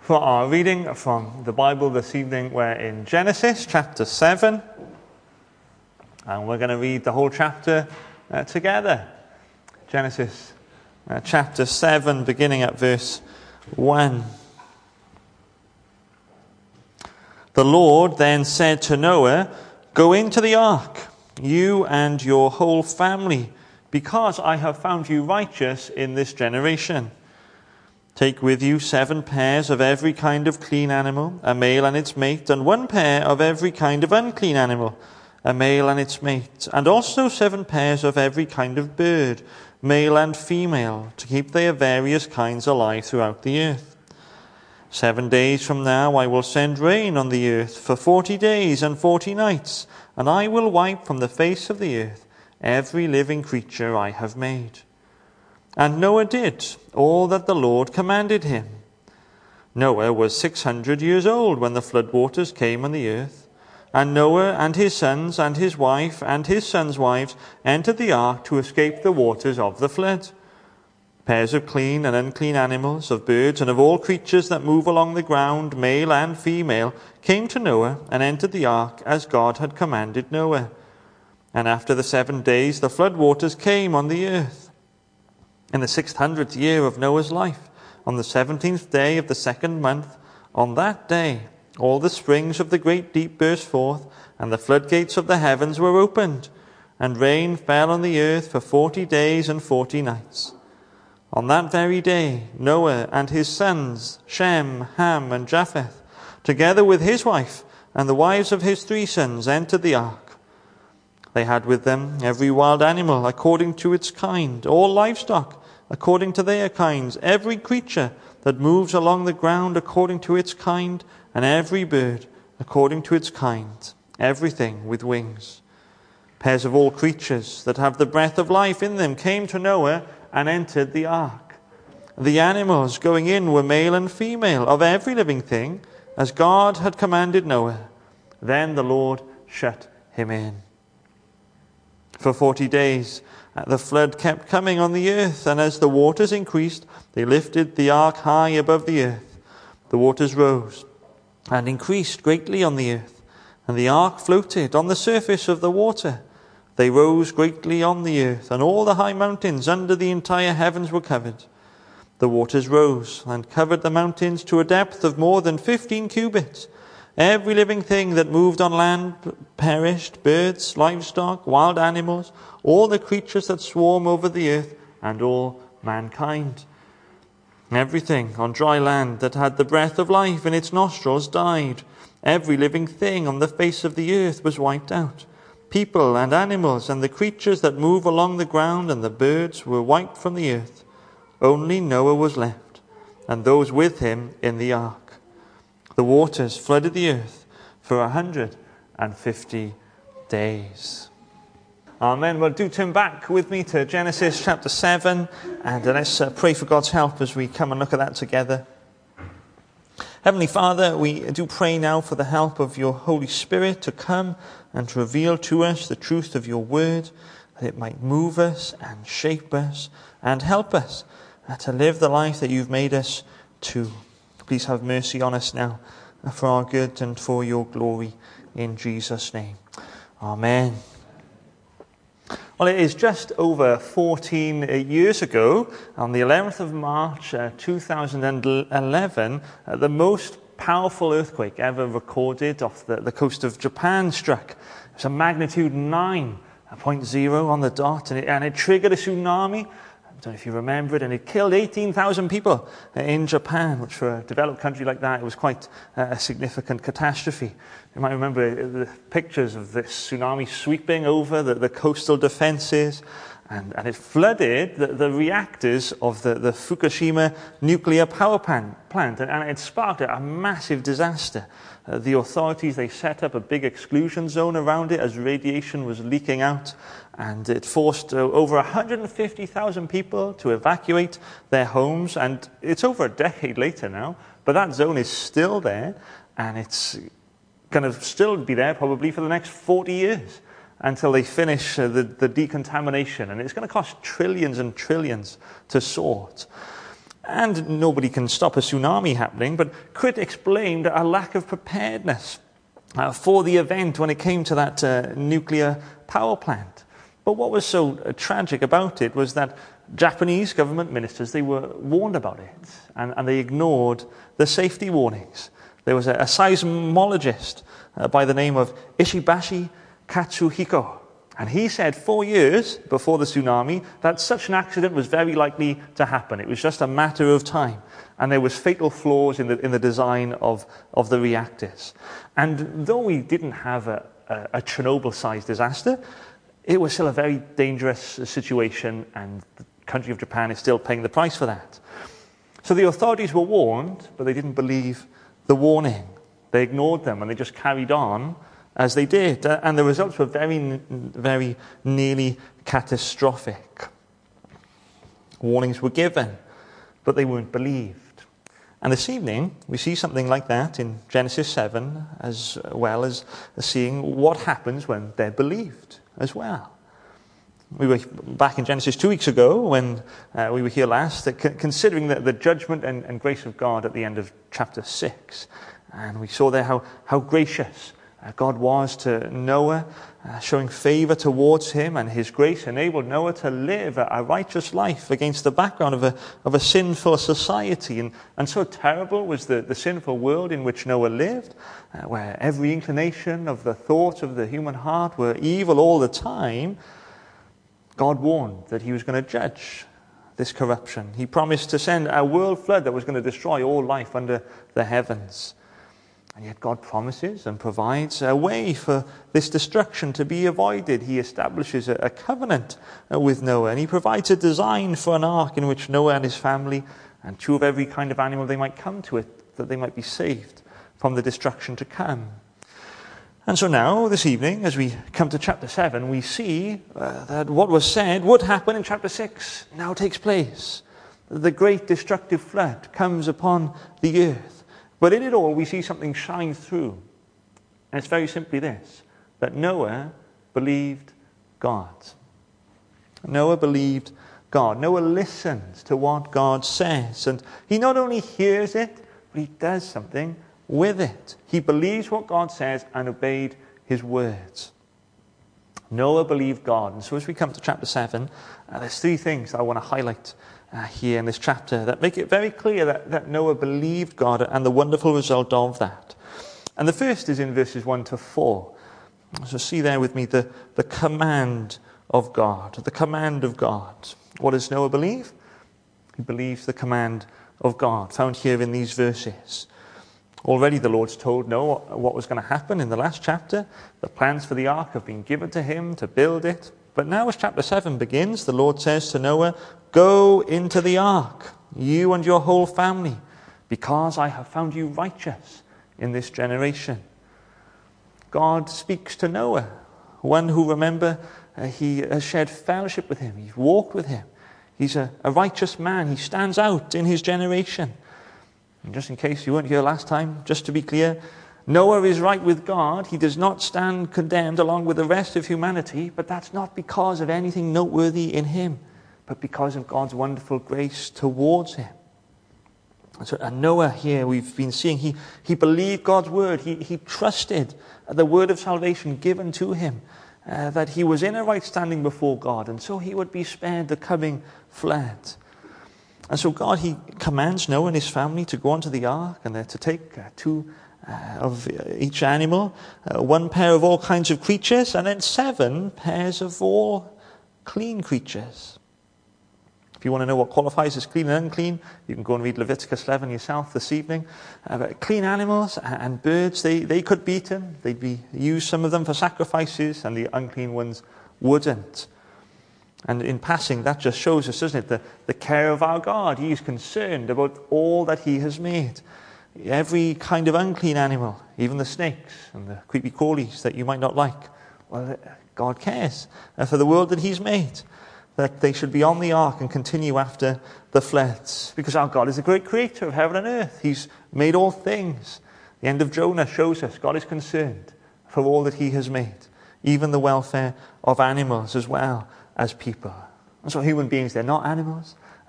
For our reading from the Bible this evening, we're in Genesis chapter 7, and we're going to read the whole chapter together. Genesis chapter 7, beginning at verse 1. The Lord then said to Noah, "Go into the ark, you and your whole family, because I have found you righteous in this generation. Take with you 7 pairs of every kind of clean animal, a male and its mate, and 1 pair of every kind of unclean animal, a male and its mate, and also 7 pairs of every kind of bird, male and female, to keep their various kinds alive throughout the earth. 7 days from now I will send rain on the earth for 40 days and 40 nights, and I will wipe from the face of the earth every living creature I have made." And Noah did all that the Lord commanded him. Noah was 600 years old when the flood waters came on the earth. And Noah and his sons and his wife and his sons' wives entered the ark to escape the waters of the flood. Pairs of clean and unclean animals, of birds, and of all creatures that move along the ground, male and female, came to Noah and entered the ark as God had commanded Noah. And after the 7 days the flood waters came on the earth. In the 600th year of Noah's life, on the 17th day of the 2nd month, on that day all the springs of the great deep burst forth, and the floodgates of the heavens were opened, and rain fell on the earth for 40 days and 40 nights. On that very day Noah and his sons, Shem, Ham, and Japheth, together with his wife and the wives of his 3 sons, entered the ark. They had with them every wild animal according to its kind, all livestock according to their kinds, every creature that moves along the ground according to its kind, and every bird according to its kind, everything with wings. Pairs of all creatures that have the breath of life in them came to Noah and entered the ark. The animals going in were male and female, of every living thing, as God had commanded Noah. Then the Lord shut him in. For 40 days the flood kept coming on the earth, and as the waters increased, they lifted the ark high above the earth. The waters rose and increased greatly on the earth, and the ark floated on the surface of the water. They rose greatly on the earth, and all the high mountains under the entire heavens were covered. The waters rose and covered the mountains to a depth of more than 15 cubits. Every living thing that moved on land perished, birds, livestock, wild animals, all the creatures that swarm over the earth, and all mankind. Everything on dry land that had the breath of life in its nostrils died. Every living thing on the face of the earth was wiped out. People and animals and the creatures that move along the ground and the birds were wiped from the earth. Only Noah was left, and those with him in the ark. The waters flooded the earth for 150 days. Amen. Well, do turn back with me to Genesis chapter 7, and let's pray for God's help as we come and look at that together. Heavenly Father, we do pray now for the help of your Holy Spirit to come and to reveal to us the truth of your word, that it might move us and shape us and help us to live the life that you've made us to. Please have mercy on us now for our good and for your glory, in Jesus' name. Amen. Well, it is just over 14 years ago, on the 11th of March 2011, the most powerful earthquake ever recorded off the coast of Japan struck. It was a magnitude 9.0 on the dot, and it triggered a tsunami. I don't know if you remember it, and it killed 18,000 people in Japan, which for a developed country like that, it was quite a significant catastrophe. You might remember the pictures of this tsunami sweeping over the coastal defenses, and it flooded the reactors of the Fukushima nuclear power plant, and it sparked a massive disaster. The authorities, they set up a big exclusion zone around it as radiation was leaking out, and it forced over 150,000 people to evacuate their homes, and it's over a decade later now, but that zone is still there, and it's going to still be there probably for the next 40 years until they finish the decontamination, and it's going to cost trillions and trillions to sort. And nobody can stop a tsunami happening, but critics blamed a lack of preparedness for the event when it came to that nuclear power plant. But what was so tragic about it was that Japanese government ministers, they were warned about it, and they ignored the safety warnings. There was a seismologist by the name of Ishibashi Katsuhiko, and he said 4 years before the tsunami that such an accident was very likely to happen. It was just a matter of time, and there was fatal flaws in the design of the reactors. And though we didn't have a Chernobyl-sized disaster, it was still a very dangerous situation, and the country of Japan is still paying the price for that. So the authorities were warned, but they didn't believe the warning. They ignored them, and they just carried on as they did. And the results were very, very nearly catastrophic. Warnings were given, but they weren't believed. And this evening, we see something like that in Genesis 7, as well as seeing what happens when they're believed as well. We were back in Genesis 2 weeks ago when we were here last, considering the judgment and grace of God at the end of chapter 6. And we saw there how gracious God was to Noah, showing favor towards him, and his grace enabled Noah to live a righteous life against the background of a sinful society. And so terrible was the sinful world in which Noah lived, where every inclination of the thoughts of the human heart were evil all the time. God warned that he was going to judge this corruption. He promised to send a world flood that was going to destroy all life under the heavens. And yet God promises and provides a way for this destruction to be avoided. He establishes a covenant with Noah, and he provides a design for an ark in which Noah and his family and two of every kind of animal they might come to it, that they might be saved from the destruction to come. And so now, this evening, as we come to chapter 7, we see that what was said would happen in chapter 6 now takes place. The great destructive flood comes upon the earth. But in it all, we see something shine through. And it's very simply this, that Noah believed God. Noah believed God. Noah listens to what God says. And he not only hears it, but he does something with it. He believes what God says and obeyed his words. Noah believed God. And so as we come to chapter 7, there's three things I want to highlight here in this chapter that make it very clear that Noah believed God and the wonderful result of that. And the first is in verses 1 to 4. So see there with me the command of God. The command of God. What does Noah believe? He believes the command of God, found here in these verses. Already the Lord's told Noah what was going to happen in the last chapter. The plans for the ark have been given to him to build it. But now as chapter 7 begins, the Lord says to Noah, "Go into the ark, you and your whole family, because I have found you righteous in this generation." God speaks to Noah, one who, remember, he has shared fellowship with him. He's walked with him. He's a righteous man. He stands out in his generation. And just in case you weren't here last time, just to be clear, Noah is right with God. He does not stand condemned along with the rest of humanity, but that's not because of anything noteworthy in him, but because of God's wonderful grace towards him. And Noah here, we've been seeing, he believed God's word. He trusted the word of salvation given to him, that he was in a right standing before God, and so he would be spared the coming flood. And so God, he commands Noah and his family to go onto the ark, and they're to take two of each animal, one pair of all kinds of creatures, and then 7 pairs of all clean creatures. If you want to know what qualifies as clean and unclean, you can go and read Leviticus 11 yourself this evening. Clean animals and birds, they could be eaten. They'd be used, some of them, for sacrifices, and the unclean ones wouldn't. And in passing, that just shows us, doesn't it, the care of our God. He is concerned about all that he has made. Every kind of unclean animal, even the snakes and the creepy crawlies that you might not like, well, God cares for the world that he's made, that they should be on the ark and continue after the floods, because our God is a great creator of heaven and earth. He's made all things. The end of Jonah shows us God is concerned for all that he has made, even the welfare of animals as well as people. And so human beings, they're not animals.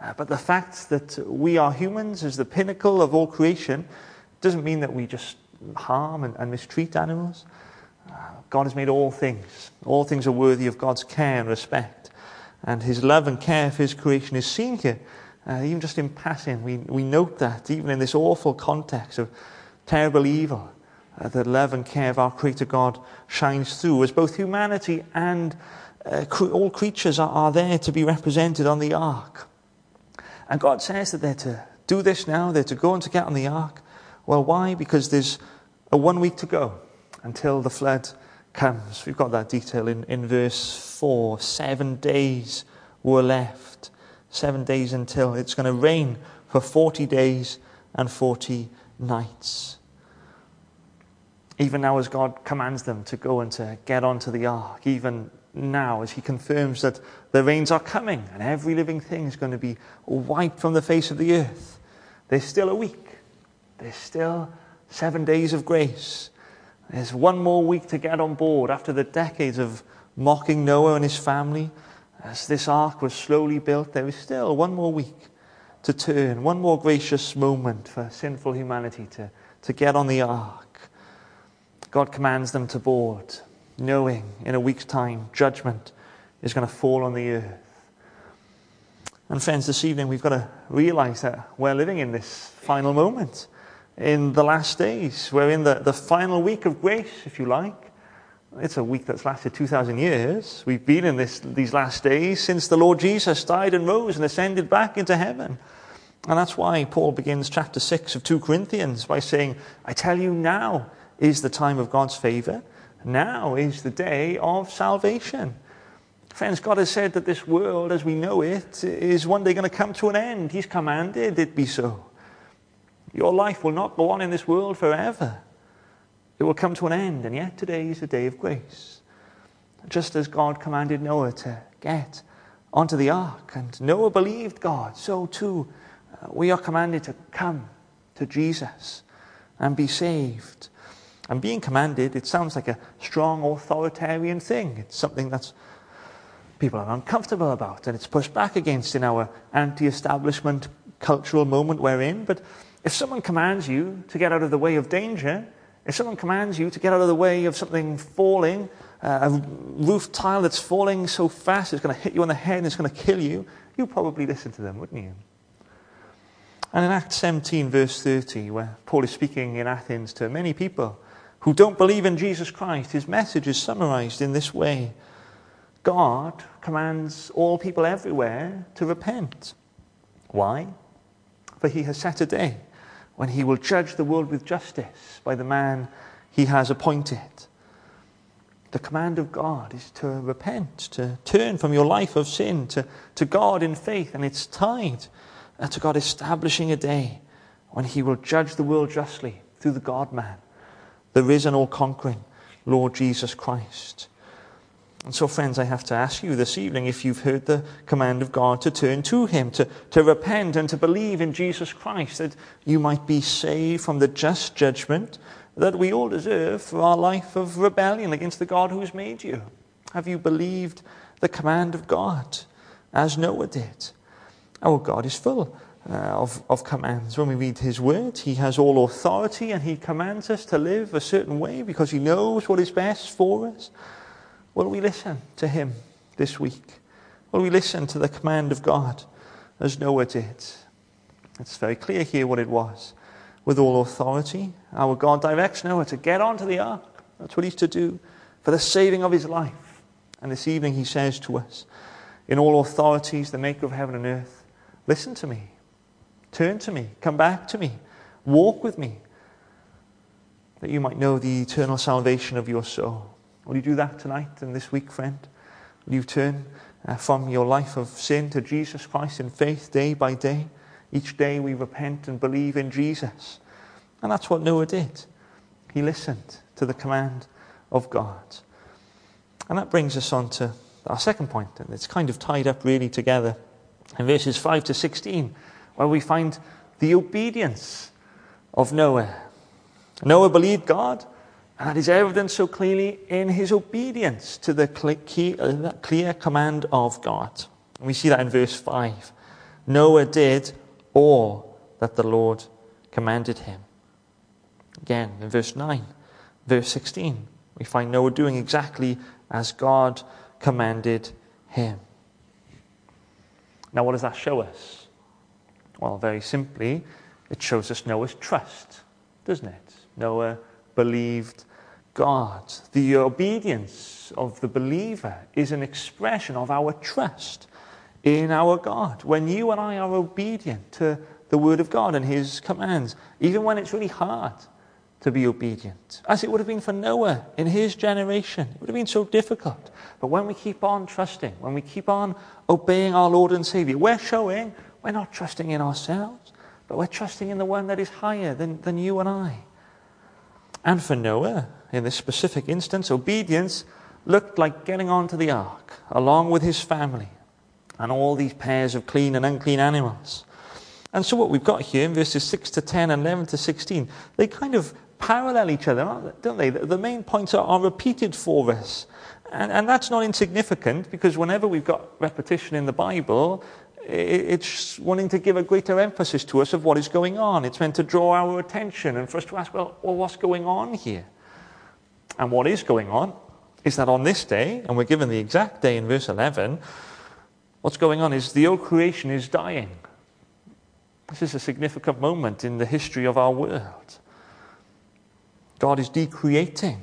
But the fact that we are humans as the pinnacle of all creation doesn't mean that we just harm and mistreat animals. God has made all things. All things are worthy of God's care and respect. And his love and care for his creation is seen here. Even just in passing, we note that even in this awful context of terrible evil, the love and care of our Creator God shines through as both humanity and all creatures are there to be represented on the ark. And God says that they're to do this now, they're to go and to get on the ark. Well, why? Because there's 1 week to go until the flood comes. We've got that detail in verse 4. 7 days were left. 7 days until it's going to rain for 40 days and 40 nights. Even now as God commands them to go and to get onto the ark, even now as he confirms that the rains are coming and every living thing is going to be wiped from the face of the earth, there's still a week. There's still 7 days of grace. There's 1 more week to get on board after the decades of mocking Noah and his family. As this ark was slowly built, there is still 1 more week to turn, 1 more gracious moment for sinful humanity to get on the ark. God commands them to board, knowing in a week's time judgment is going to fall on the earth. And friends, this evening we've got to realize that we're living in this final moment, in the last days. We're in the final week of grace, if you like. It's a week that's lasted 2,000 years. We've been in these last days since the Lord Jesus died and rose and ascended back into heaven. And that's why Paul begins chapter 6 of 2 Corinthians by saying, I tell you, now is the time of God's favor. Now is the day of salvation. Friends, God has said that this world as we know it is one day going to come to an end. He's commanded it be so. Your life will not go on in this world forever. It will come to an end, and yet today is the day of grace. Just as God commanded Noah to get onto the ark, and Noah believed God, so too we are commanded to come to Jesus and be saved. And being commanded, it sounds like a strong authoritarian thing. It's something that people are uncomfortable about, and it's pushed back against in our anti-establishment cultural moment we're in. But if someone commands you to get out of the way of danger, if someone commands you to get out of the way of something falling, a roof tile that's falling so fast it's going to hit you on the head and it's going to kill you, you'd probably listen to them, wouldn't you? And in Acts 17, verse 30, where Paul is speaking in Athens to many people who don't believe in Jesus Christ, his message is summarized in this way. God commands all people everywhere to repent. Why? For he has set a day when he will judge the world with justice by the man he has appointed. The command of God is to repent, to turn from your life of sin to God in faith, and it's tied to God establishing a day when he will judge the world justly through the God-man, the risen all-conquering Lord Jesus Christ. And so, friends, I have to ask you this evening if you've heard the command of God to turn to him, to repent and to believe in Jesus Christ, that you might be saved from the just judgment that we all deserve for our life of rebellion against the God who has made you. Have you believed the command of God as Noah did? Our God is full of commands. When we read his word, he has all authority and he commands us to live a certain way because he knows what is best for us. Will we listen to him this week? Will we listen to the command of God as Noah did? It's very clear here what it was. With all authority, our God directs Noah to get onto the ark. That's what he's to do for the saving of his life. And this evening he says to us, in all authorities, the maker of heaven and earth, listen to me, turn to me, come back to me, walk with me, that you might know the eternal salvation of your soul. Will you do that tonight and this week, friend? Will you turn from your life of sin to Jesus Christ in faith day by day? Each day we repent and believe in Jesus. And that's what Noah did. He listened to the command of God. And that brings us on to our second point, and it's kind of tied up really together in verses 5 to 16, where we find the obedience of Noah. Noah believed God, and that is evident so clearly in his obedience to the clear command of God. And we see that in verse 5. Noah did all that the Lord commanded him. Again, in verse 9, verse 16, we find Noah doing exactly as God commanded him. Now, what does that show us? Well, very simply, it shows us Noah's trust, doesn't it? Noah believed God. The obedience of the believer is an expression of our trust in our God. When you and I are obedient to the Word of God and His commands, even when it's really hard to be obedient, as it would have been for Noah in his generation, it would have been so difficult. But when we keep on trusting, when we keep on obeying our Lord and Savior, we're showing we're not trusting in ourselves, but we're trusting in the one that is higher than you and I. And for Noah, in this specific instance, obedience looked like getting onto the ark along with his family and all these pairs of clean and unclean animals. And so what we've got here in verses 6 to 10 and 11 to 16, they kind of parallel each other, don't they? The main points are repeated for us. And that's not insignificant, because whenever we've got repetition in the Bible, it's wanting to give a greater emphasis to us of what is going on. It's meant to draw our attention and for us to ask, well, what's going on here? And what is going on is that on this day, and we're given the exact day in verse 11, what's going on is the old creation is dying. This is a significant moment in the history of our world. God is decreating.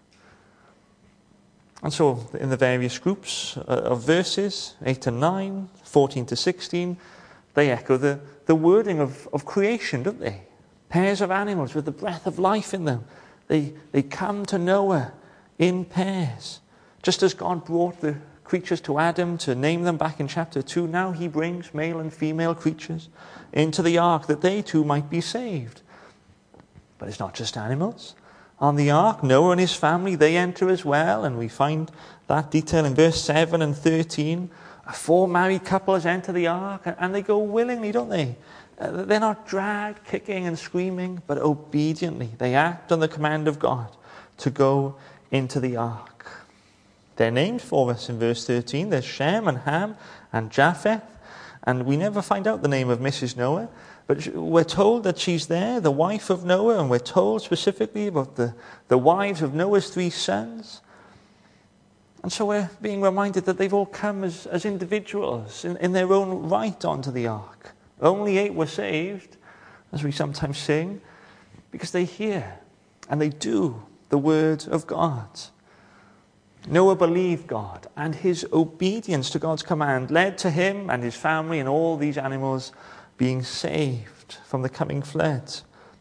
And so in the various groups of verses, 8 to 9, 14 to 16, they echo the wording of creation, don't they? Pairs of animals with the breath of life in them. They come to Noah in pairs. Just as God brought the creatures to Adam to name them back in chapter 2, now he brings male and female creatures into the ark that they too might be saved. But it's not just animals. On the ark, Noah and his family, they enter as well, and we find that detail in verse 7 and 13. 4 married couples enter the ark, and they go willingly, don't they? They're not dragged, kicking and screaming, but obediently. They act on the command of God to go into the ark. They're named for us in verse 13. There's Shem and Ham and Japheth, and we never find out the name of Mrs. Noah. But we're told that she's there, the wife of Noah, and we're told specifically about the wives of Noah's 3 sons. And so we're being reminded that they've all come as individuals in their own right onto the ark. Only 8 were saved, as we sometimes sing, because they hear and they do the word of God. Noah believed God, and his obedience to God's command led to him and his family and all these animals being saved from the coming flood.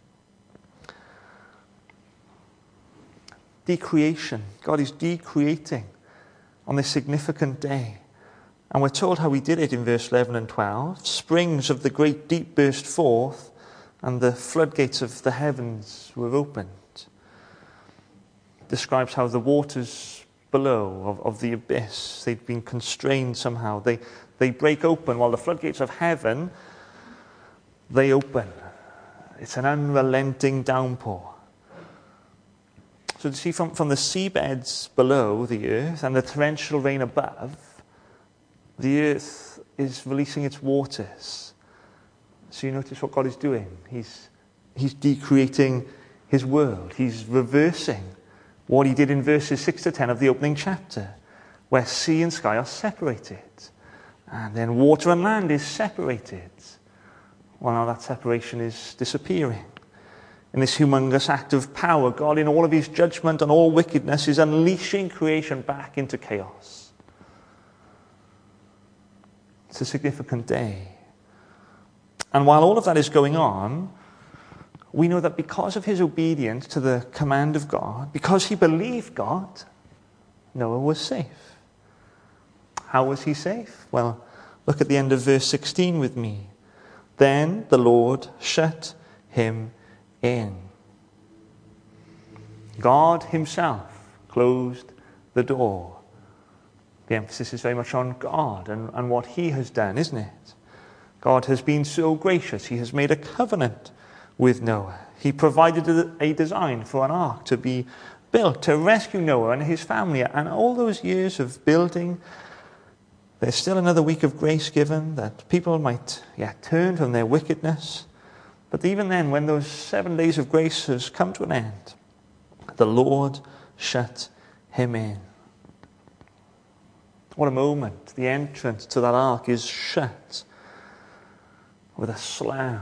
Decreation. God is decreating on this significant day. And we're told how he did it in verse 11 and 12. Springs of the great deep burst forth, and the floodgates of the heavens were opened. It describes how the waters below of the abyss, they'd been constrained somehow. They break open while the floodgates of heaven, they open. It's an unrelenting downpour. So to see from the seabeds below the earth and the torrential rain above, the earth is releasing its waters. So you notice what God is doing. He's decreating his world. He's reversing what he did in verses 6 to 10 of the opening chapter, where sea and sky are separated. And then water and land is separated. Well, now that separation is disappearing. In this humongous act of power, God, in all of his judgment on all wickedness, is unleashing creation back into chaos. It's a significant day. And while all of that is going on, we know that because of his obedience to the command of God, because he believed God, Noah was safe. How was he safe? Well, look at the end of verse 16 with me. Then the Lord shut him in. God himself closed the door. The emphasis is very much on God and what he has done, isn't it? God has been so gracious. He has made a covenant with Noah. He provided a design for an ark to be built to rescue Noah and his family. And all those years of building There's still another week of grace given that people might turn from their wickedness. But even then, when those 7 days of grace has come to an end, the Lord shut him in. What a moment. The entrance to that ark is shut with a slam.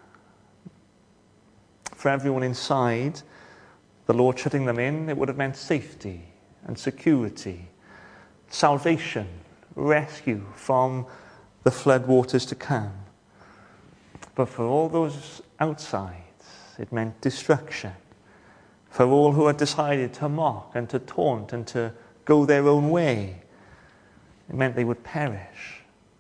For everyone inside, the Lord shutting them in, it would have meant safety and security, salvation, rescue from the flood waters to come. But for all those outside, it meant destruction. For all who had decided to mock and to taunt and to go their own way, it meant they would perish.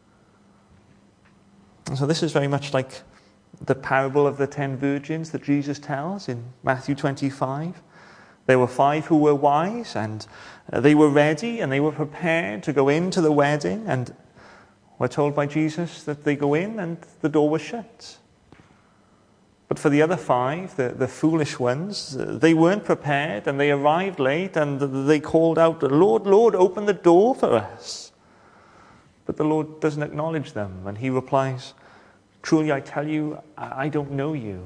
And so this is very much like the parable of the 10 virgins that Jesus tells in Matthew 25. There were 5 who were wise, and they were ready, and they were prepared to go into the wedding, and we're told by Jesus that they go in and the door was shut. But for the other 5, the foolish ones, they weren't prepared, and they arrived late, and they called out, "Lord, Lord, open the door for us." But the Lord doesn't acknowledge them, and he replies, "Truly I tell you, I don't know you."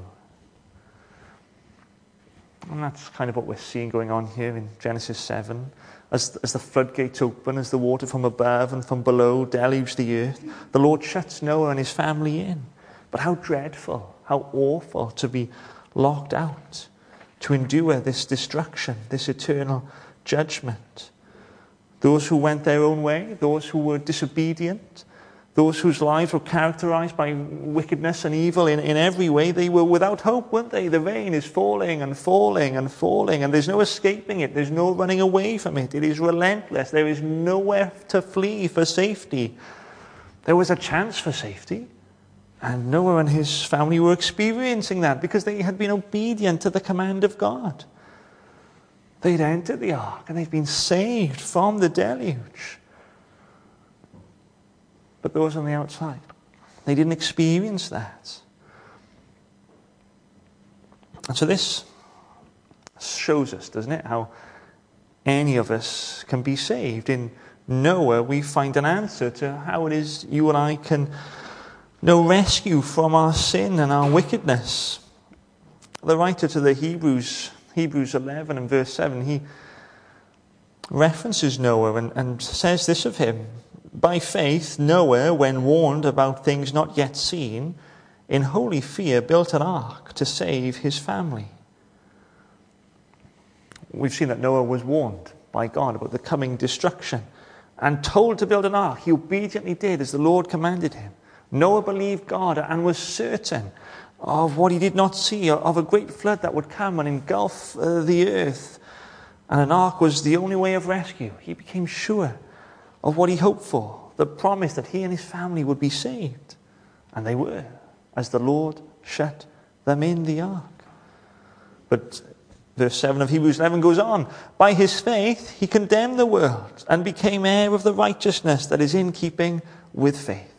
And that's kind of what we're seeing going on here in Genesis 7. As the floodgates open, as the water from above and from below deluge the earth, the Lord shuts Noah and his family in. But how dreadful, how awful to be locked out, to endure this destruction, this eternal judgment. Those who went their own way, those who were disobedient, those whose lives were characterized by wickedness and evil in every way, they were without hope, weren't they? The rain is falling and falling and falling, and there's no escaping it. There's no running away from it. It is relentless. There is nowhere to flee for safety. There was a chance for safety, and Noah and his family were experiencing that because they had been obedient to the command of God. They'd entered the ark, and they'd been saved from the deluge. But those on the outside, they didn't experience that. And so this shows us, doesn't it, how any of us can be saved. In Noah, we find an answer to how it is you and I can know rescue from our sin and our wickedness. The writer to the Hebrews 11 and verse 7, he references Noah and says this of him: "By faith, Noah, when warned about things not yet seen, in holy fear built an ark to save his family." We've seen that Noah was warned by God about the coming destruction and told to build an ark. He obediently did as the Lord commanded him. Noah believed God and was certain of what he did not see, of a great flood that would come and engulf the earth. And an ark was the only way of rescue. He became sure of what he hoped for, the promise that he and his family would be saved. And they were, as the Lord shut them in the ark. But verse 7 of Hebrews 11 goes on, "By his faith he condemned the world and became heir of the righteousness that is in keeping with faith."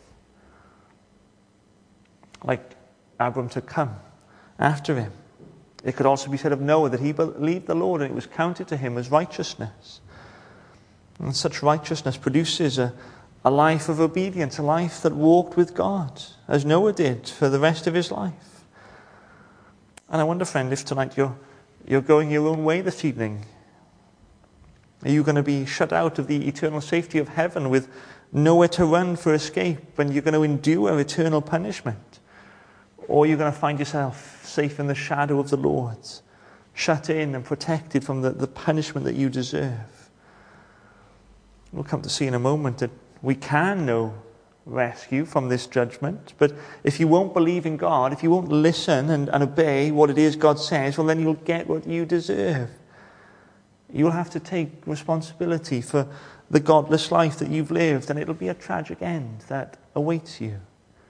Like Abram to come after him, it could also be said of Noah that he believed the Lord and it was counted to him as righteousness. And such righteousness produces a life of obedience, a life that walked with God, as Noah did for the rest of his life. And I wonder, friend, if tonight you're going your own way this evening. Are you going to be shut out of the eternal safety of heaven with nowhere to run for escape, and you're going to endure eternal punishment? Or you're going to find yourself safe in the shadow of the Lord, shut in and protected from the punishment that you deserve? We'll come to see in a moment that we can know rescue from this judgment. But if you won't believe in God, if you won't listen and obey what it is God says, well, then you'll get what you deserve. You'll have to take responsibility for the godless life that you've lived, and it'll be a tragic end that awaits you.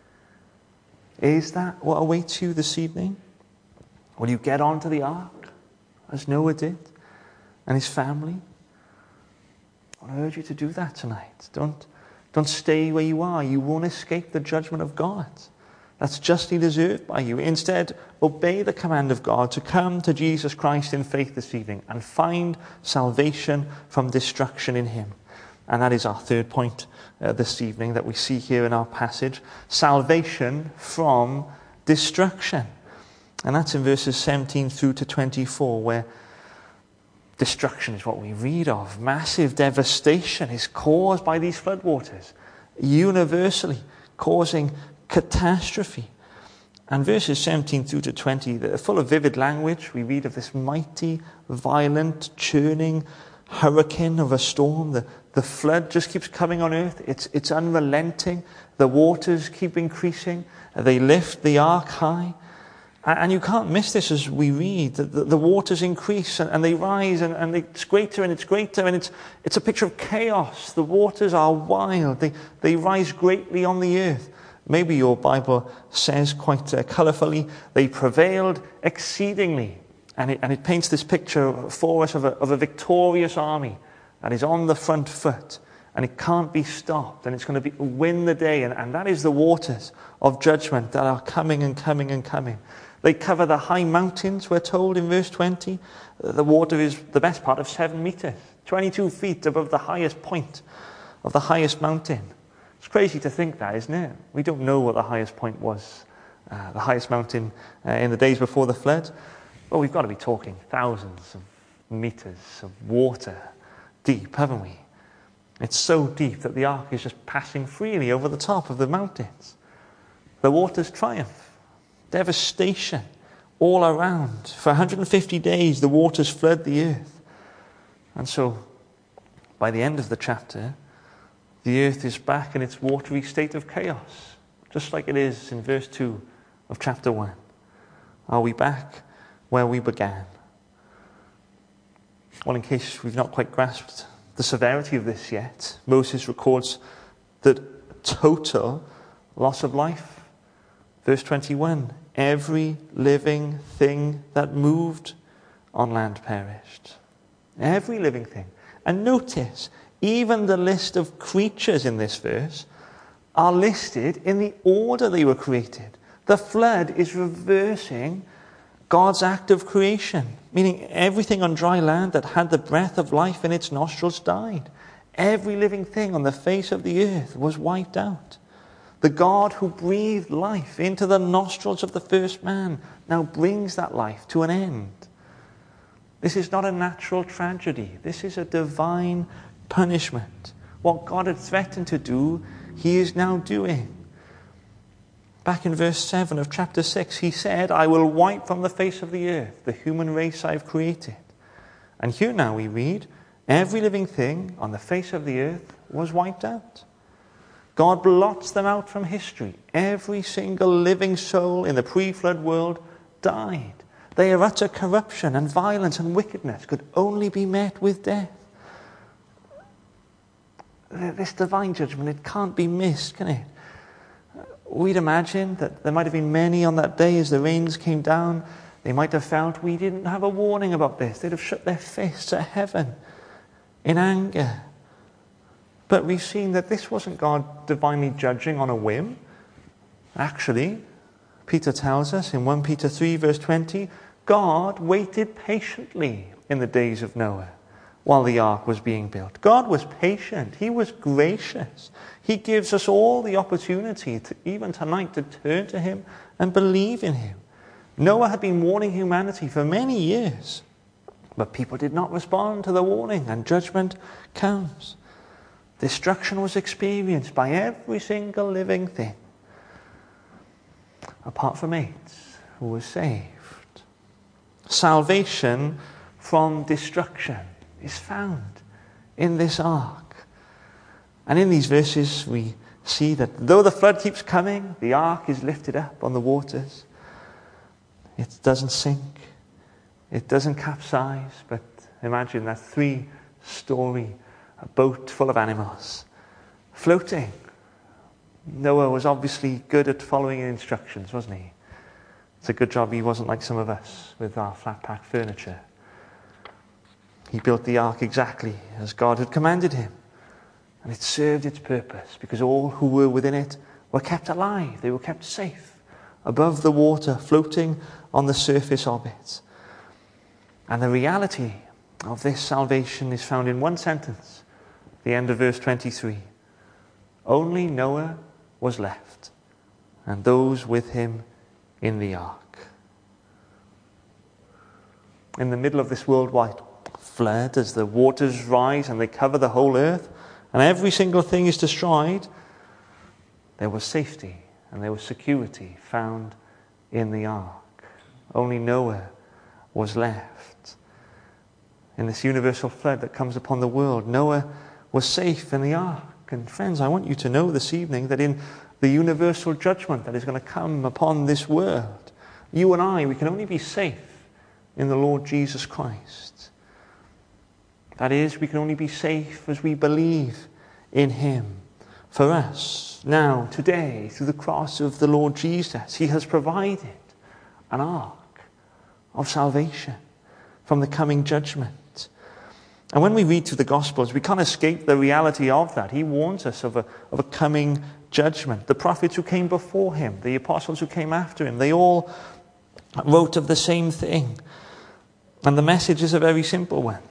Is that what awaits you this evening? Will you get onto the ark, as Noah did, and his family? I urge you to do that tonight. Don't stay where you are. You won't escape the judgment of God. That's justly deserved by you. Instead, obey the command of God to come to Jesus Christ in faith this evening and find salvation from destruction in him. And that is our third point this evening that we see here in our passage. Salvation from destruction. And that's in verses 17 through to 24, where destruction is what we read of. Massive devastation is caused by these floodwaters, universally causing catastrophe. And verses 17 through to 20, they're full of vivid language. We read of this mighty, violent, churning hurricane of a storm. The flood just keeps coming on earth. It's unrelenting. The waters keep increasing. They lift the ark high. And you can't miss this as we read. The waters increase and they rise and it's greater and it's greater. And it's a picture of chaos. The waters are wild. They rise greatly on the earth. Maybe your Bible says quite colourfully, they prevailed exceedingly. And it paints this picture for us of a victorious army that is on the front foot. And it can't be stopped. And it's going to win the day. And that is the waters of judgment that are coming and coming and coming. They cover the high mountains, we're told in verse 20. The water is the best part of 7 meters, 22 feet above the highest point of the highest mountain. It's crazy to think that, isn't it? We don't know what the highest point was, the highest mountain in the days before the flood. Well, we've got to be talking thousands of meters of water deep, haven't we? It's so deep that the ark is just passing freely over the top of the mountains. The waters triumph. Devastation all around. For 150 days, the waters flood the earth. And so, by the end of the chapter, the earth is back in its watery state of chaos, just like it is in verse 2 of chapter 1. Are we back where we began? Well, in case we've not quite grasped the severity of this yet, Moses records the total loss of life. Verse 21, every living thing that moved on land perished. Every living thing. And notice, even the list of creatures in this verse are listed in the order they were created. The flood is reversing God's act of creation, meaning everything on dry land that had the breath of life in its nostrils died. Every living thing on the face of the earth was wiped out. The God who breathed life into the nostrils of the first man now brings that life to an end. This is not a natural tragedy. This is a divine punishment. What God had threatened to do, he is now doing. Back in verse 7 of chapter 6, he said, I will wipe from the face of the earth the human race I have created. And here now we read, every living thing on the face of the earth was wiped out. God blots them out from history. Every single living soul in the pre-flood world died. Their utter corruption and violence and wickedness could only be met with death. This divine judgment, it can't be missed, can it? We'd imagine that there might have been many on that day as the rains came down. They might have felt we didn't have a warning about this. They'd have shut their fists at heaven in anger. But we've seen that this wasn't God divinely judging on a whim. Actually, Peter tells us in 1 Peter 3 verse 20, God waited patiently in the days of Noah while the ark was being built. God was patient. He was gracious. He gives us all the opportunity, even tonight, to turn to him and believe in him. Noah had been warning humanity for many years, but people did not respond to the warning, and judgment comes. Destruction was experienced by every single living thing, apart from 8 who were saved. Salvation from destruction is found in this ark. And in these verses we see that though the flood keeps coming, the ark is lifted up on the waters. It doesn't sink. It doesn't capsize. But imagine that 3-story boat full of animals floating. Noah was obviously good at following instructions, wasn't he? It's a good job he wasn't like some of us with our flat-pack furniture. He built the ark exactly as God had commanded him. And it served its purpose because all who were within it were kept alive. They were kept safe above the water, floating on the surface of it. And the reality of this salvation is found in one sentence The end of verse 23. Only Noah was left, and those with him in the ark. In the middle of this worldwide flood, as the waters rise and they cover the whole earth, and every single thing is destroyed, there was safety and there was security found in the ark. Only Noah was left. In this universal flood that comes upon the world, Noah was safe in the ark. And friends, I want you to know this evening that in the universal judgment that is going to come upon this world, you and I, we can only be safe in the Lord Jesus Christ. That is, we can only be safe as we believe in him. For us, now, today, through the cross of the Lord Jesus, he has provided an ark of salvation from the coming judgment. And when we read through the Gospels, we can't escape the reality of that. He warns us of a coming judgment. The prophets who came before him, the apostles who came after him, they all wrote of the same thing. And the message is a very simple one.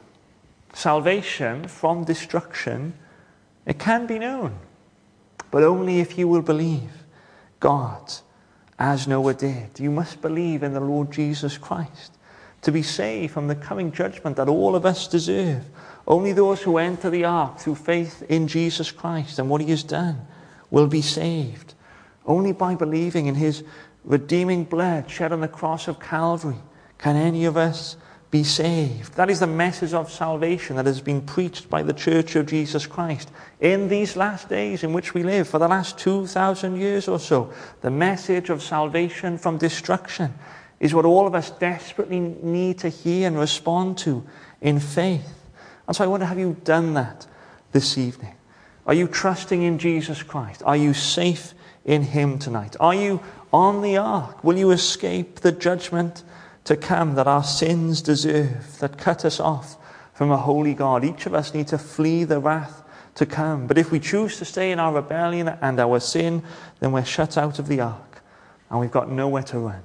Salvation from destruction, it can be known, but only if you will believe God as Noah did. You must believe in the Lord Jesus Christ to be saved from the coming judgment that all of us deserve. Only those who enter the ark through faith in Jesus Christ and what he has done will be saved. Only by believing in his redeeming blood shed on the cross of Calvary can any of us be saved. That is the message of salvation that has been preached by the Church of Jesus Christ in these last days in which we live for the last 2,000 years or so. The message of salvation from destruction is what all of us desperately need to hear and respond to in faith. And so I wonder, have you done that this evening? Are you trusting in Jesus Christ? Are you safe in him tonight? Are you on the ark? Will you escape the judgment to come that our sins deserve, that cut us off from a holy God? Each of us need to flee the wrath to come. But if we choose to stay in our rebellion and our sin, then we're shut out of the ark and we've got nowhere to run.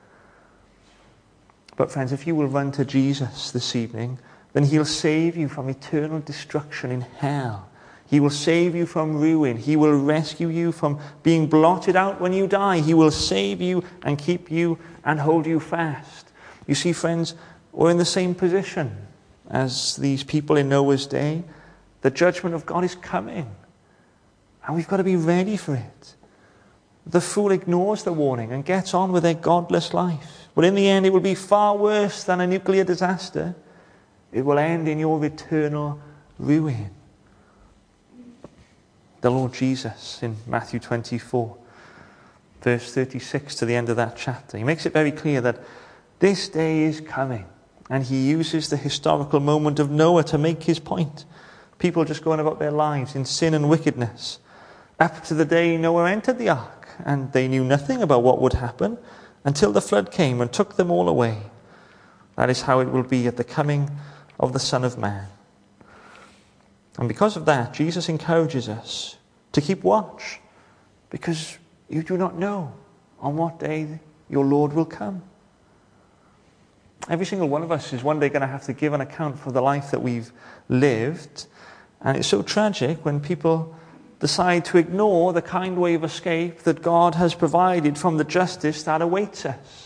But friends, if you will run to Jesus this evening, then he'll save you from eternal destruction in hell. He will save you from ruin. He will rescue you from being blotted out when you die. He will save you and keep you and hold you fast. You see, friends, we're in the same position as these people in Noah's day. The judgment of God is coming, and we've got to be ready for it. The fool ignores the warning and gets on with their godless life. But in the end, it will be far worse than a nuclear disaster. It will end in your eternal ruin. The Lord Jesus in Matthew 24, verse 36 to the end of that chapter, he makes it very clear that this day is coming. And he uses the historical moment of Noah to make his point. People just going about their lives in sin and wickedness. Up to the day Noah entered the ark, and they knew nothing about what would happen until the flood came and took them all away. That is how it will be at the coming of the Son of Man. And because of that, Jesus encourages us to keep watch, because you do not know on what day your Lord will come. Every single one of us is one day going to have to give an account for the life that we've lived. And it's so tragic when people decide to ignore the kind way of escape that God has provided from the justice that awaits us.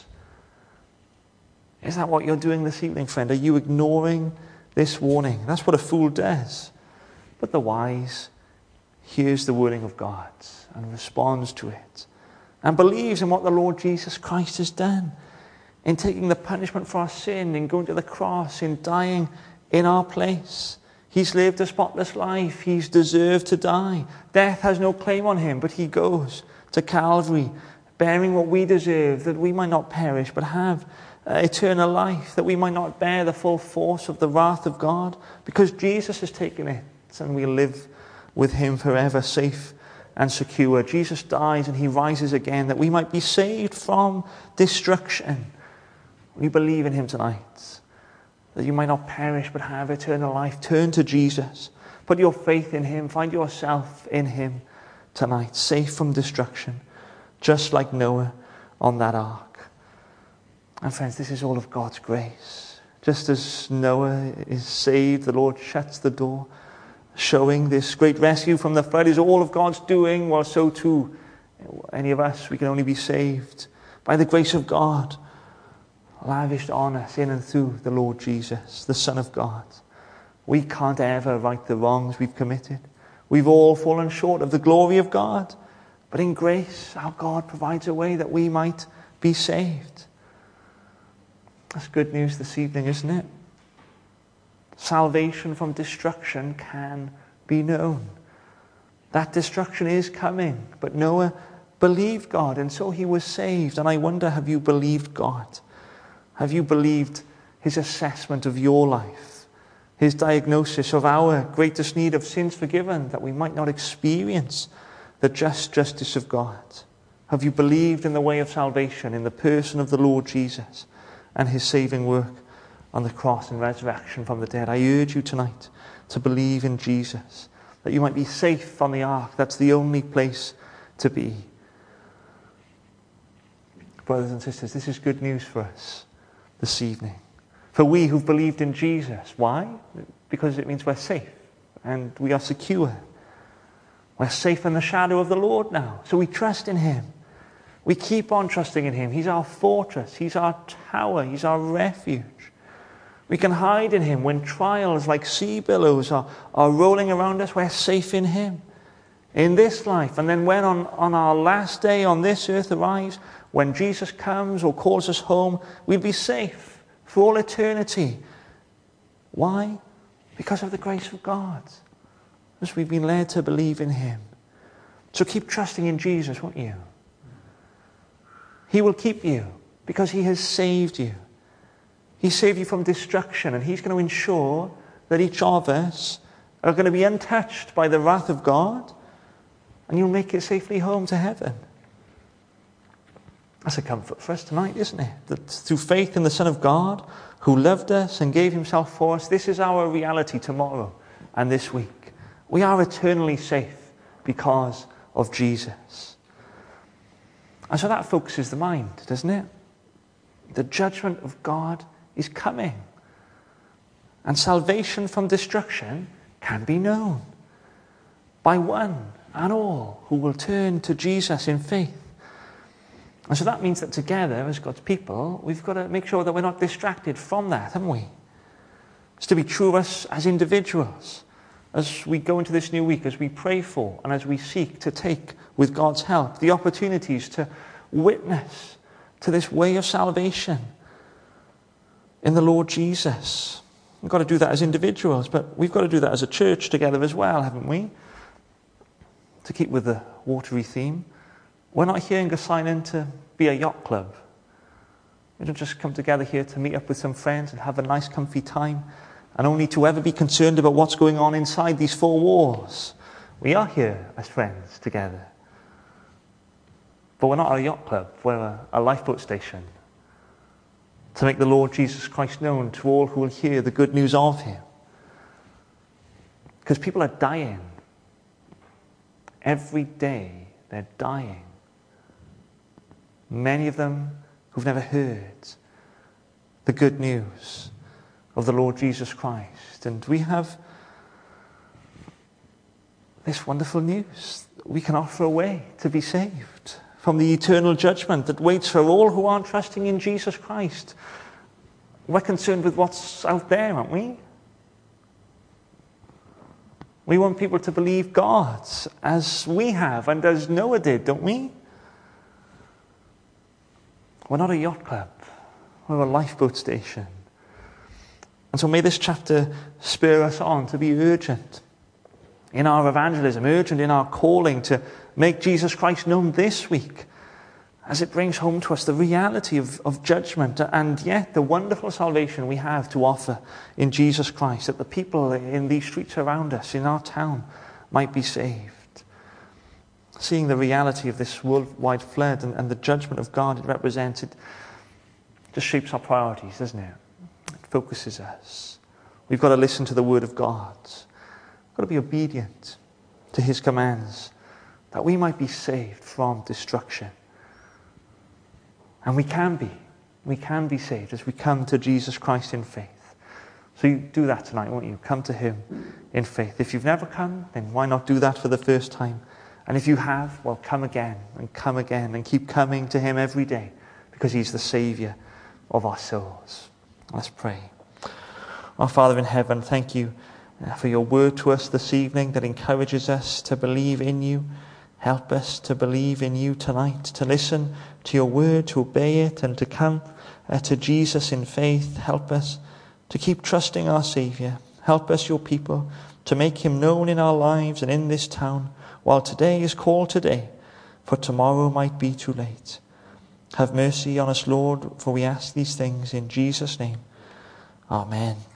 Is that what you're doing this evening, friend? Are you ignoring this warning? That's what a fool does. But the wise hears the wording of God and responds to it and believes in what the Lord Jesus Christ has done in taking the punishment for our sin, in going to the cross, in dying in our place. He's lived a spotless life. He's deserved to die. Death has no claim on him, but he goes to Calvary, bearing what we deserve, that we might not perish, but have eternal life, that we might not bear the full force of the wrath of God, because Jesus has taken it, and we live with him forever, safe and secure. Jesus dies and he rises again, that we might be saved from destruction. We believe in him tonight, that you might not perish but have eternal life. Turn to Jesus. Put your faith in him. Find yourself in him tonight, safe from destruction, just like Noah on that ark. And friends, this is all of God's grace. Just as Noah is saved, the Lord shuts the door. showing this great rescue from the flood is all of God's doing, while so too, any of us, we can only be saved by the grace of God, lavished on us in and through the Lord Jesus, the Son of God. We can't ever right the wrongs we've committed. We've all fallen short of the glory of God. But in grace, our God provides a way that we might be saved. That's good news this evening, isn't it? Salvation from destruction can be known. That destruction is coming, but Noah believed God, and so he was saved. And I wonder, have you believed God? Have you believed his assessment of your life? His diagnosis of our greatest need of sins forgiven, that we might not experience the just justice of God? Have you believed in the way of salvation, in the person of the Lord Jesus and his saving work on the cross and resurrection from the dead? I urge you tonight to believe in Jesus, that you might be safe on the ark. That's the only place to be. Brothers and sisters, this is good news for us this evening. For we who've believed in Jesus. Why? Because it means we're safe and we are secure. We're safe in the shadow of the Lord now. So we trust in him. We keep on trusting in him. He's our fortress. He's our tower. He's our refuge. We can hide in him when trials like sea billows are rolling around us. We're safe in him. In this life, and then when on our last day on this earth arrives, when Jesus comes or calls us home, we'll be safe for all eternity. Why? Because of the grace of God. As we've been led to believe in him. So keep trusting in Jesus, won't you? He will keep you because he has saved you. He saved you from destruction, and he's going to ensure that each of us are going to be untouched by the wrath of God, and you'll make it safely home to heaven. That's a comfort for us tonight, isn't it? That through faith in the Son of God, who loved us and gave himself for us, this is our reality tomorrow and this week. We are eternally safe because of Jesus. And so that focuses the mind, doesn't it? The judgment of God is coming. And salvation from destruction can be known by one and all who will turn to Jesus in faith. And so that means that together, as God's people, we've got to make sure that we're not distracted from that, haven't we? It's to be true of us as individuals. As we go into this new week, as we pray for and as we seek to take, with God's help, the opportunities to witness to this way of salvation in the Lord Jesus. We've got to do that as individuals, but we've got to do that as a church together as well, haven't we? To keep with the watery theme, we're not here in Gosainon to be a yacht club. We don't just come together here to meet up with some friends and have a nice comfy time, and only to ever be concerned about what's going on inside these four walls. We are here as friends together. But we're not a yacht club, we're a lifeboat station. To make the Lord Jesus Christ known to all who will hear the good news of him. Because people are dying. Every day they're dying. Many of them who've never heard the good news of the Lord Jesus Christ. And we have this wonderful news. We can offer a way to be saved from the eternal judgment that waits for all who aren't trusting in Jesus Christ. We're concerned with what's out there, aren't we? We want people to believe God as we have and as Noah did, don't we? We're not a yacht club. We're a lifeboat station. And so may this chapter spur us on to be urgent in our evangelism, urgent in our calling to make Jesus Christ known this week, as it brings home to us the reality of judgment and yet the wonderful salvation we have to offer in Jesus Christ, that the people in these streets around us, in our town, might be saved. Seeing the reality of this worldwide flood and the judgment of God it represents, it just shapes our priorities, doesn't it? It focuses us. We've got to listen to the word of God. We've got to be obedient to his commands, that we might be saved from destruction. And we can be saved as we come to Jesus Christ in faith. So you do that tonight, won't you? Come to him in faith. If you've never come, then why not do that for the first time? And if you have, well, come again and keep coming to him every day, because he's the Saviour of our souls. Let's pray. Our Father in heaven, thank you for your word to us this evening that encourages us to believe in you. Help us to believe in you tonight, to listen to your word, to obey it, and to come to Jesus in faith. Help us to keep trusting our Saviour. Help us, your people, to make him known in our lives and in this town, while today is called today, for tomorrow might be too late. Have mercy on us, Lord, for we ask these things in Jesus' name. Amen.